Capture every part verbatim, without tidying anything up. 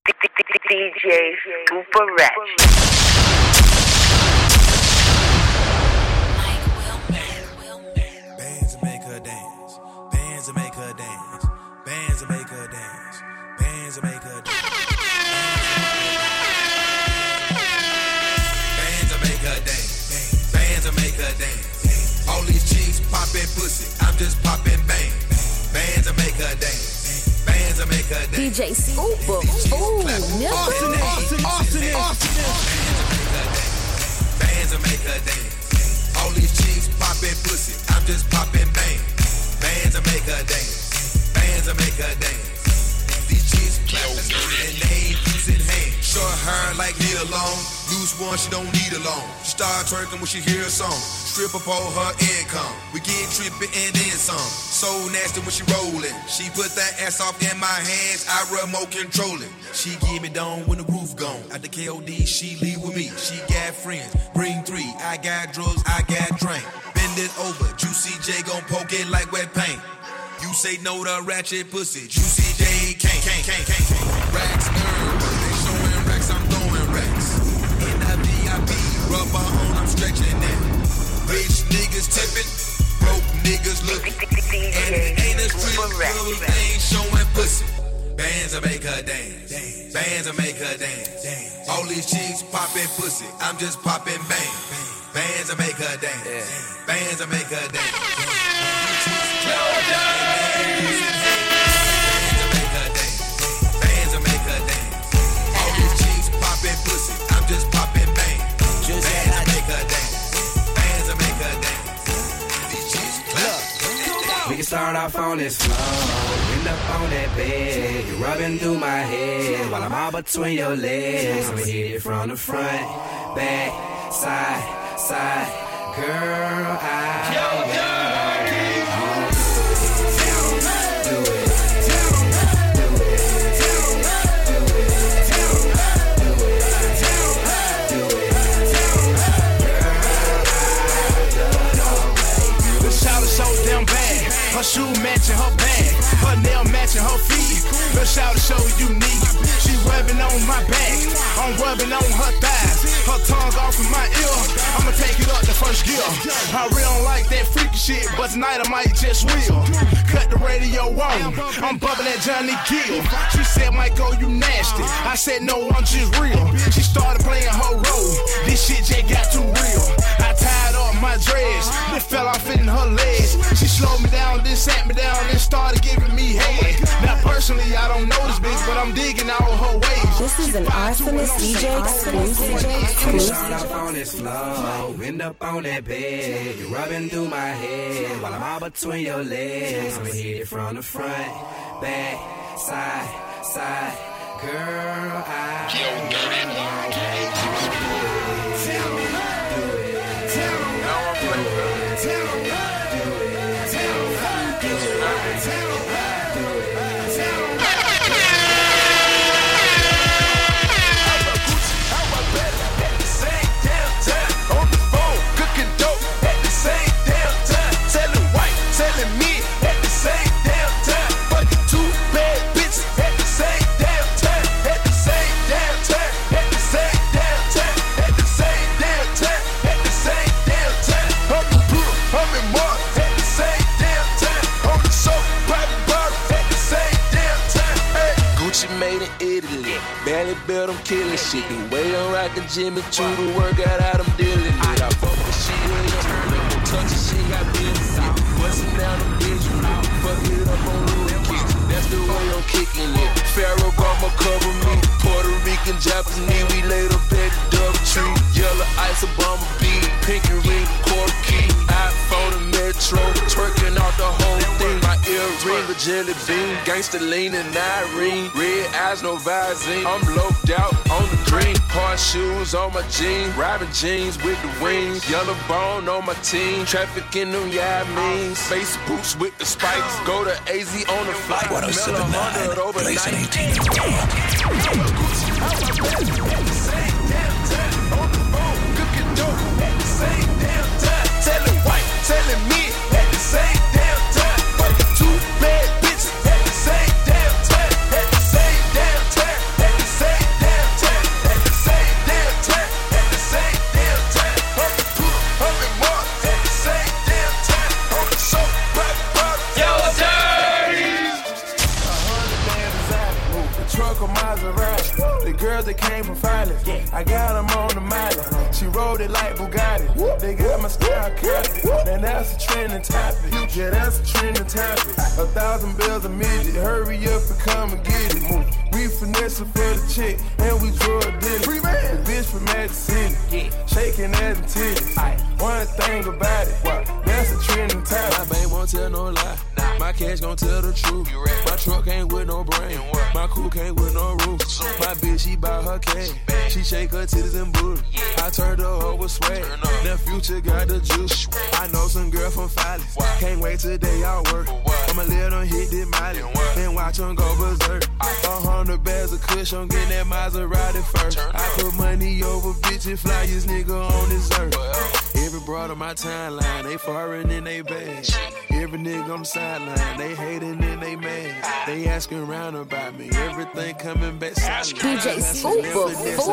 D J Super Ratchet. Bands to make her dance. Bands to make her dance. Bands to make her dance. Bands to make her dance. Bands to make her dance. Bands to make her dance. All these chicks poppin' pussy. I'm just poppin' bang. Bands to make her dance. Bands to make her dance. D J Super. Ooh, nigga. Austin, Austin, Austin, Austin. Bands to make her dance. All these chicks poppin' pussy. I'm just poppin' bang. Bands to make her dance. Bands to make her dance. These chicks clappin' and they ain't using hands. Short hair like Neil Long. Loose one, she don't need a loan. She start twerking when she hear a song. Strip up all her income. We get trippin' and then some. So nasty when she rollin'. She put that ass off in my hands. I remote control it. She give me down when the roof gone. At the K O D, she leave with me. She got friends. Bring three. I got drugs. I got drink. Bend it over. Juicy J gon' poke it like wet paint. You say no to ratchet pussy. Juicy J can't, can't, can't, can't, can't. Racks earned. They showing racks. I'm throwing racks. In the V I P. Rubber on. I'm stretching it. Rich niggas tipping. Broke niggas looking. And it ain't a strip club. They ain't showing pussy. Bands to make her dance. Bands to make her dance. All these chicks poppin' pussy. I'm just poppin' bang. Bands to make her dance. Bands to make her dance. Bands to make her dance. Bands to make her dance. All these chicks poppin' pussy. I'm just poppin' bang. Bands to make her dance. Bands to make her dance. These chicks clap. We can start off on this floor, end up on that bed. You're rubbing through my head while I'm all between your legs. I'ma hit it from the front, back, side, side. Girl, I yo, yo. Her shoe matching her bag, her nail matching her feet. Little shout show unique. She rubbing on my back, I'm rubbing on her thighs. Her tongue off in my ear, I'ma take it up the first gear. I really don't like that freaky shit, but tonight I might just will. Cut the radio on, I'm bubbling at Johnny Gill. She said, Michael, you nasty. I said, no, I'm just real. She started playing her role, this shit just got too real. I tied up my dreads, it fell off in her legs. She slowed me down, then sat me down, and started giving me head. Now personally, I don't know this bitch, but I'm digging all her ways. This is an Arsonist D J exclusive. Start up on this floor, end up on that bed. You're rubbing through my head while I'm all between your legs. I'ma hit it from the front, back, side, side. Girl, I Yo, dirty one. Tell me, do it. Tell me, do it. Tell me, do it. Tell me, do it. Tell me. Barely built, I'm killing shit. The way I'm rockin' Jimmy Choo, the workout out, I'm dealing it. I fuck with shit, you ain't turn up, don't touch the shit, got business it. Bustin' down the bitch, fuck it up on the kick. That's the way I'm kicking it. Pharaoh Gama cover me. Puerto Rican, Japanese, we laid up at the double tree. Yellow ice, Obama beat, pinky ring, quarter key. iPhone and Metro, twerking out the whole thing. My earring, a jelly bean, gangsta lean and Irene. Red eyes, no visine. I'm loped out on the green. Hard shoes on my jeans, robbing jeans with the wings. Yellow bone on my team, trafficking them yeah means. Face boots with the spikes, go to A Z on the flight. one oh seven point nine, Blazing eighteen. Telling white, telling me at the same damn time. Fucking two bad bitches at the same damn time. At the same damn time. At the same truck or Maserati. The girls that came from Philly, I got them on the Miley. She rode it like Bugatti. They got my style copied. And that's a trending topic. Yeah, that's a trending topic. A thousand bills a midget. Hurry up and come and get it. We finesse for the chick, and we drug dealers. The bitch from Magic City, shaking ass and titties. One thing about it, that's a trending topic. My babe won't tell no lie. My cash gon' tell the truth. My truck ain't with no brain. My coupe ain't with no roof. My bitch, she bout her cash. She shake her titties and booty. I turned her over swag. That future got the juice. I know some girl from Philly. Can't wait till they all work. I'ma let them hit this mileage and watch them go berserk. A hundred bags of kush, I'm getting that Maserati first. I put money over bitches, flyest nigga on this earth. Every broad on my timeline, they foreign in they bag. Every nigga on the sideline, they hating and they mad. They asking around about me, everything coming back silent. D J Super Fool,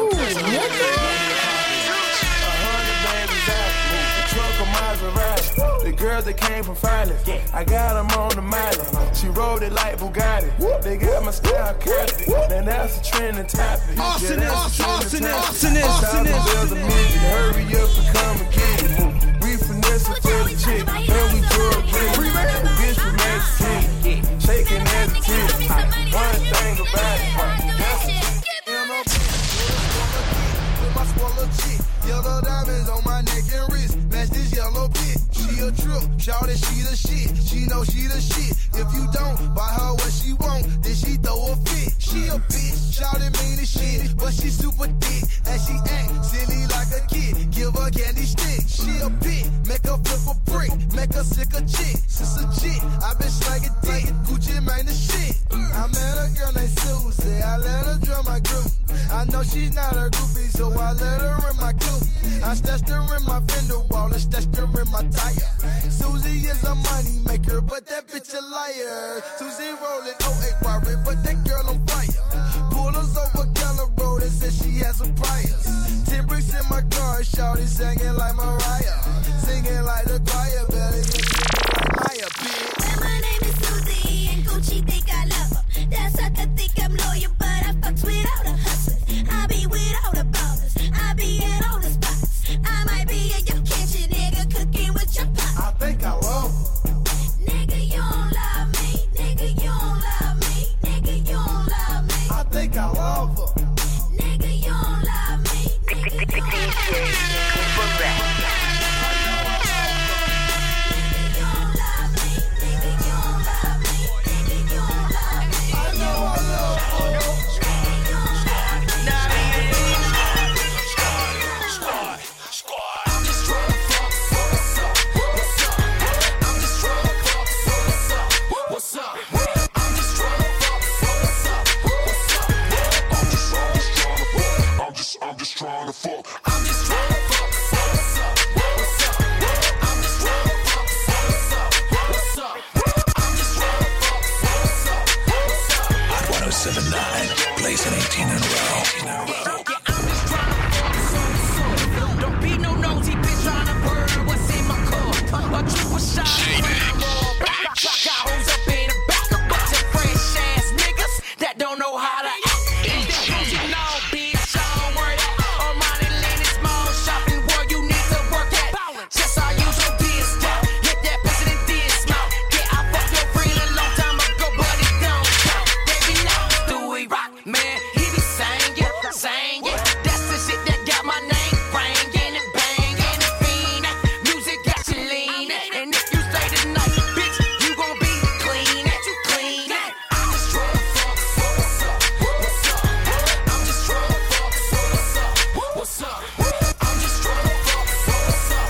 truck or Maserati. The girls that came from Philly, I got them on the Miley. She rode it like Bugatti. They got my style copied. And that's a trending topic. Arsonist, arsonist, arsonist, arsonist. Hurry up and come and get it. We finesse for the chick, and we drug dealers. The bitch from Magic City, shaking ass and titties. One thing about it, that's a my swallow chick, yellow diamonds on my neck and wrist. Match this yellow pit. She a trip, shout it, she the shit. She know she the shit. If you don't buy her what she want, then she throw a fit. She a bitch, shout it mean as shit, but she super thick. And she act silly like a kid. Give her candy stick. She a bitch, make her flip a brick, make her sick a chick. Since a chick, I been slanging dick. Gucci man the shit. I met a girl named Susie, I let her drum my group. I know she's not a groupie, so I let her in my coupe. I stashed her in my fender wall and stashed her in my tire. Susie is a money maker, but that bitch a liar. Susie rolling oh eight worry, but that girl on fire. Pulled us over Keller Road and said she has some priors. Ten bricks in my car, shawty singing like Mariah. Singing like the choir, belly and singing like Maya, bitch. Well, my name is Susie and Gucci think I love her. That's how I think I'm loyal, but I fucks with all the hustlers. I be with all the ballers. I be at all the spots. I might be in your kitchen, nigga, cooking with your pot. I think I love her. Nigga, you don't love me. Nigga, you don't love me. Nigga, you don't love me. I think I love her. Nigga, you don't love me. Nigga, you don't love me. Nigga, you don't love me. Nigga, you don't love me. I know I love her. Trying to fuck. I'm just trying to fuck. What's up? What's up? I'm just trying to fuck. What's up? What's up? I'm just trying to fuck. What's up? What's up? Hot one oh seven point nine, blazing eighteen in a row. I'm just trying to fuck. Don't be no nosy bitch trying to bird what's in my car. A triple shot. Got hoes up in the back, a bunch of fresh ass niggas that don't know how to act. You know, bitch. Just I use your diss down. Hit that pussy and diss mouth. Yeah, I fucked your friend a long time ago, but it don't count. Baby, now do we rock, man? He be singing, singing. That's the shit that got my name ringing and banging and fiending. Music got you leaning, and if you stay tonight, bitch, you gon' be clean, you clean. I'm just trying to fuck. What's up? What's up? I'm just trying to fuck. What's up? What's up? I'm just trying to fuck. What's up?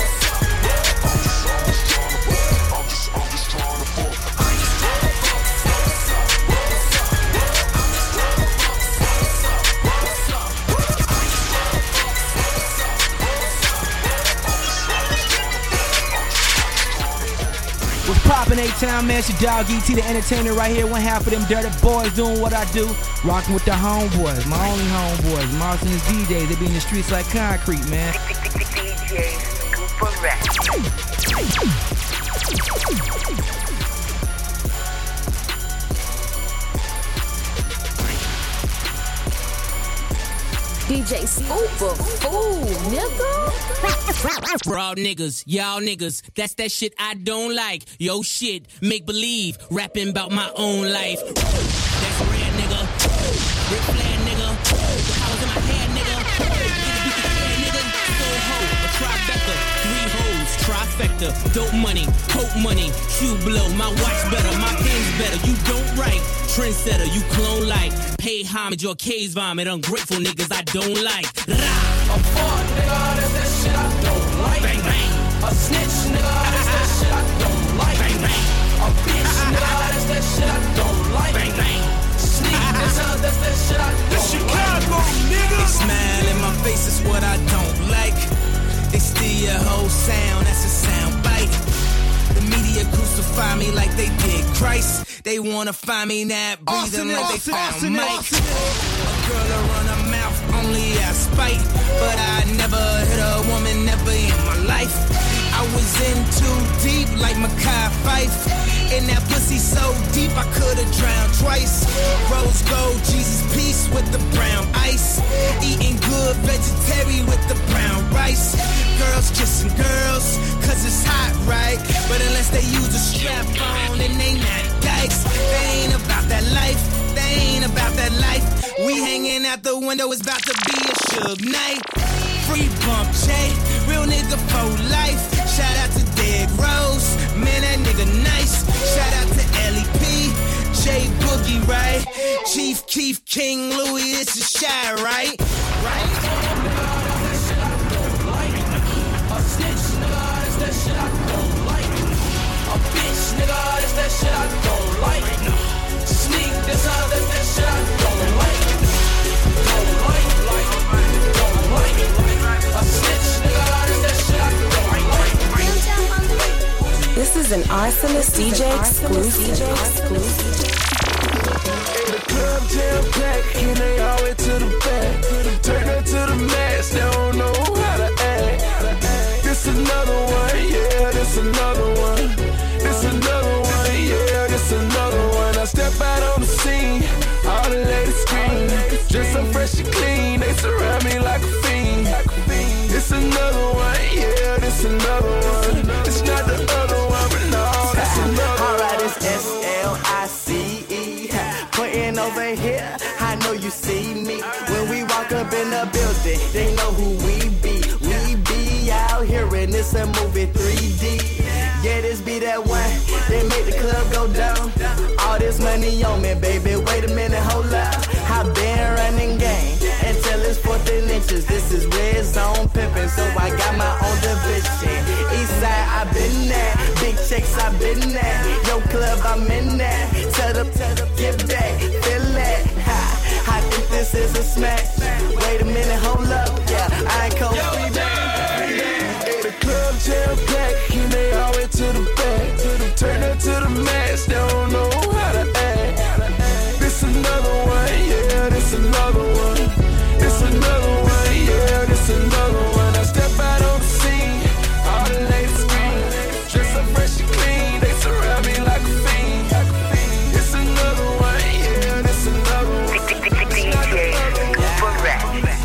Poppin' A-Town, man, it's your dog E T, the entertainer right here. One half of them dirty boys doing what I do. Rocking with the homeboys, my only homeboys. Martin and D Js, they be in the streets like concrete, man. D J Super Ratchet. D J Scooper, fool, nigga. Raw niggas, y'all niggas, that's that shit I don't like. Yo shit, make believe, rapping about my own life. That's rare nigga, Ric Flair nigga, the house in my hair nigga, beat the air nigga, soul ho, a trifecta, three hoes, trifecta, dope money, coke money, shoe blow, my watch better, my pen's better, you don't write, trendsetter, you clone like, pay homage or case vomit, ungrateful niggas I don't like. Rah! A fuck nigga, that's that shit I don't like. Bang bang. A snitch nigga, that's that shit I don't like. Bang bang. A bitch nigga, that's that shit I don't like. Bang bang. Sneak this up, that's that shit I don't like. Chicago nigga. They smile in my face is what I don't like. They steal your whole sound, that's a sound bite. The media crucify me like they did Christ. They wanna find me not breathing like they found Mike. A girl to run her mouth only out spite, but I never hit a woman, never in my life. I was in too deep like Makai Fife, and that pussy so deep I could've drowned twice. Rose gold, Jesus peace with the brown ice. Eating good vegetarian with the brown rice. Girls kissing girls, cause it's hot, right? But unless they use a strap on, then they not dykes. They ain't about that life, they ain't about that life. We hanging out the window, it's about to be a Suge night. Free bump, Jay, real nigga for life. Shout out to Dead Rose, man that nigga nice. Shout out to L E P, J Boogie, right? Chief Keef, King Louis, this is Shy, right? Right? A snitch nigga, that's that shit I don't like. A bitch nigga, that's that shit I don't like. Sneak this up, that's that shit I don't like. Don't like, like, don't like. A snitch nigga, that's that shit I don't like. This is an Arsonist D J exclusive. In the club jam packed, and they all way to the back. Turn up to the max, they don't know how to act. This another one, yeah, this another one. This another one, yeah, this another one. I step out on the scene, all the ladies scream. Just so fresh and clean, they surround me like a fiend. This another one, yeah, this another one. It's not the other one, but no, that's another one. Alright, it's S L I C E. Putting over here, I know you see me. When we walk up in the building, they know who we be. We be out here and it's a movie three D. Yeah, this be that one, they make the club go down. All this money on me, baby, wait a minute, hold up. I been running game until it's fourteen inches. This is red zone pimping, so I got my own division. East side, I been there, big checks, I been there. Yo club, I'm in there. Tell them, tell them, get back, feel that. Ha, I think this is a smack. Wait a minute, hold up, yeah, I ain't cold free back. In the club jam packed, and they all way to the back. Turn up to the max, they don't know how to act. This another one, yeah, this another one. This another one, yeah, this another one. I step out on the scene, all the ladies scream. Dress up fresh and clean, they surround me like a fiend. This another one, yeah, this another one. D J Scooper Rap.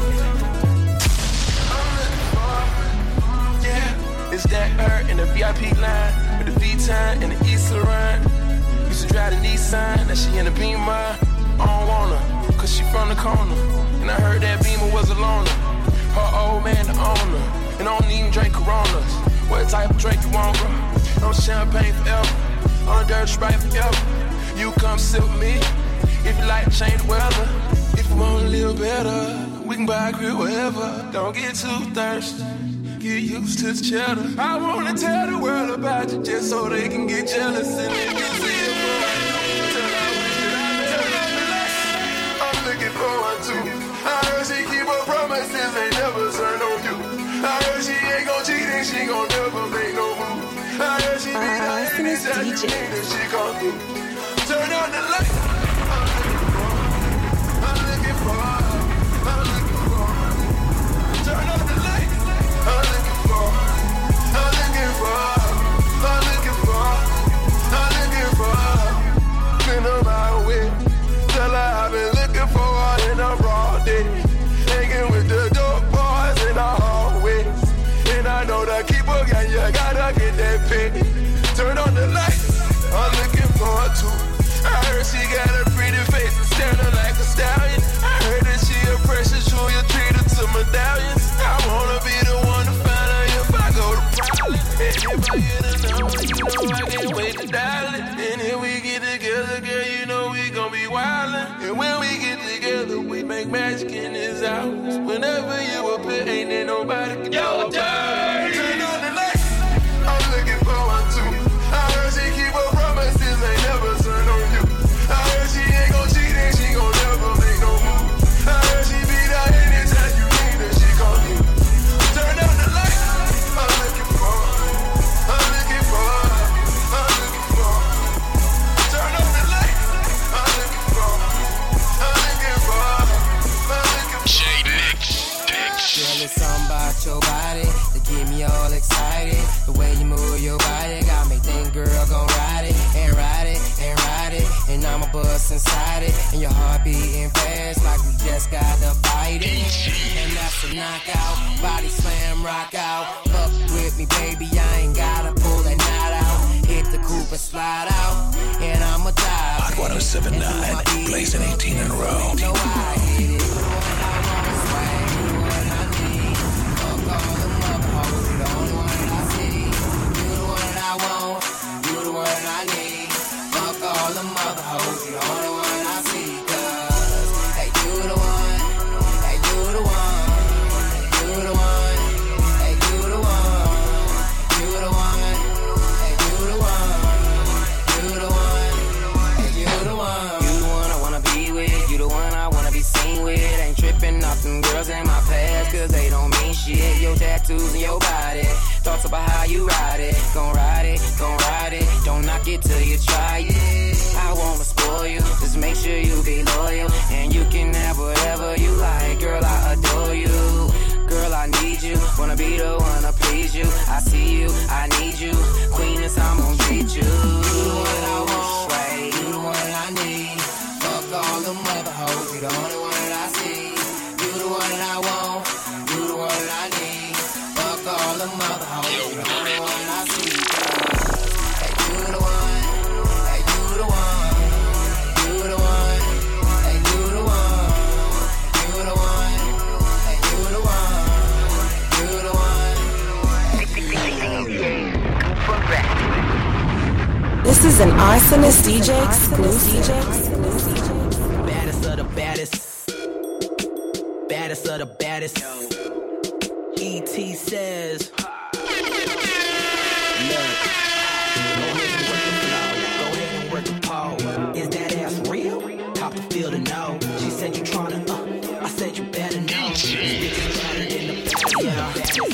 It's that her in the V I P line with the V-Time and the East Laurent. Used to drive the Nissan, now she in the Beamer. I don't want her, cause she from the corner. And I heard that Beamer was a loner. Her old man the owner, and I don't even drink Coronas. What type of drink you want, bro? No champagne forever, on a dirt Sprite forever. You come sit with me, if you like to change the weather. If you want to live better, we can buy a crib wherever. Don't get too thirsty. Get used to the cheddar. I wanna tell the world about you just so they can get jealous and they can see it. I'm looking forward to. I heard she keep her promises, ain't never turn on you. I heard she ain't gon' cheat and she gon' never make no move. I heard she be like anytime you need her, she gon' do. Turn on the light. I'm looking for. I'm looking for. Turn on the light. I'm looking for, I'm looking for, I'm looking for, I'm looking for. Been on my way, tell her I've been looking for her in a raw day. Hanging with make magic in his house. Whenever you appear, ain't there nobody can Yo, Dirty! Turn on the light, I'm looking for one too. I heard she keep her promises, ain't never turn on you. I heard she ain't gon' cheat and she gon' never make no move. I heard she be there anytime you need her, she call you. Turn on the light, I'm looking for her. I'm looking for her. I'm looking for her. Turn on the light, I'm looking for her. I'm looking for her. I'm looking for her. J-Nick. Girl, it's something about your body that get me all excited. The way you move your body got me think, girl, gon' ride it and ride it and ride it. And I'm a bust inside it, and your heart beating fast like we just got to fight it. And that's a knockout, body slam, rock out. Fuck with me, baby, I ain't gotta pull that knot out. Hit the coupe and slide out, and I'ma dive. Hot one oh seven point nine, blazing eighteen in a row. You know I hit it. Shit, your tattoos and your body. Thoughts about how you ride it. Gon' ride it, gon' ride it. Don't knock it till you try it. I wanna spoil you, just make sure you be loyal. And you can have whatever you like. Girl, I adore you. Girl, I need you. Wanna be the one to please you. I see you, I need you. Queen is how I'm gon' treat you. You the one I want, right? You the one I need. Fuck all them other hoes. You the only one that I see. You the one that I want. I need, fuck all the mother hoes. You the only one I see. Hey, you the one. Hey, you the one. You the one. Hey, you the one. You the one. Hey, you the one. This is an Arsonist D J exclusive. Baddest of the baddest. Baddest of the baddest. E T says, look, go ahead and work the pole. Is that ass real? Top the field to know. She said you tryna, uh, I said you better know. This bitch is better than the best, yeah.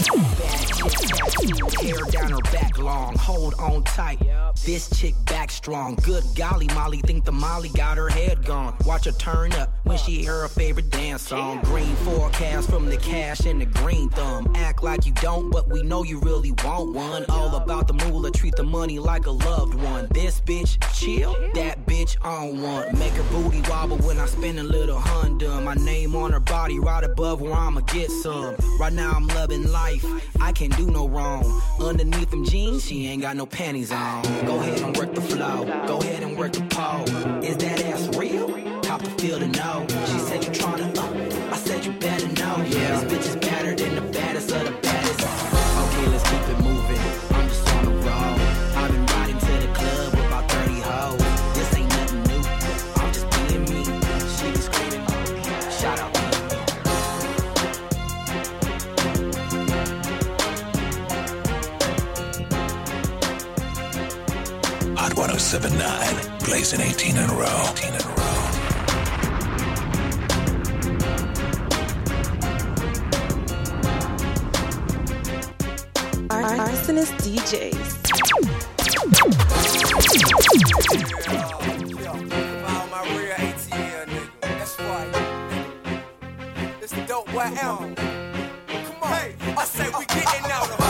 Hair down her back long, hold on tight. This chick back strong. Good golly, Molly think the Molly got her head gone. Watch her turn up when she hear her favorite dance song. Green forecast from the cash and the green thumb. Act like you don't, but we know you really want one. All about the moolah, treat the money like a loved one. This bitch chill, that bitch on one. Make her booty wobble when I spin a little Honda. My name on her body right above where I'ma get some. Right now I'm loving life, I can't do no wrong. Underneath them jeans, she ain't got no panties on. Go ahead and work the flow, go ahead and work the pole. Is that ass real? Top the field to know. She said you tryna, uh, I said you better know. Yeah, this bitch is better than the baddest of the baddest. Okay, let's keep it moving, I'm just on the road. I've been riding to the club with about thirty hoes. This ain't nothing new, I'm just being me. She be screaming, shout out. Hot one oh seven point nine, blazing eighteen in a row. eighteen in a row. Arsonist D Js. It's the dope, what L? Come on, hey, I say we getting out of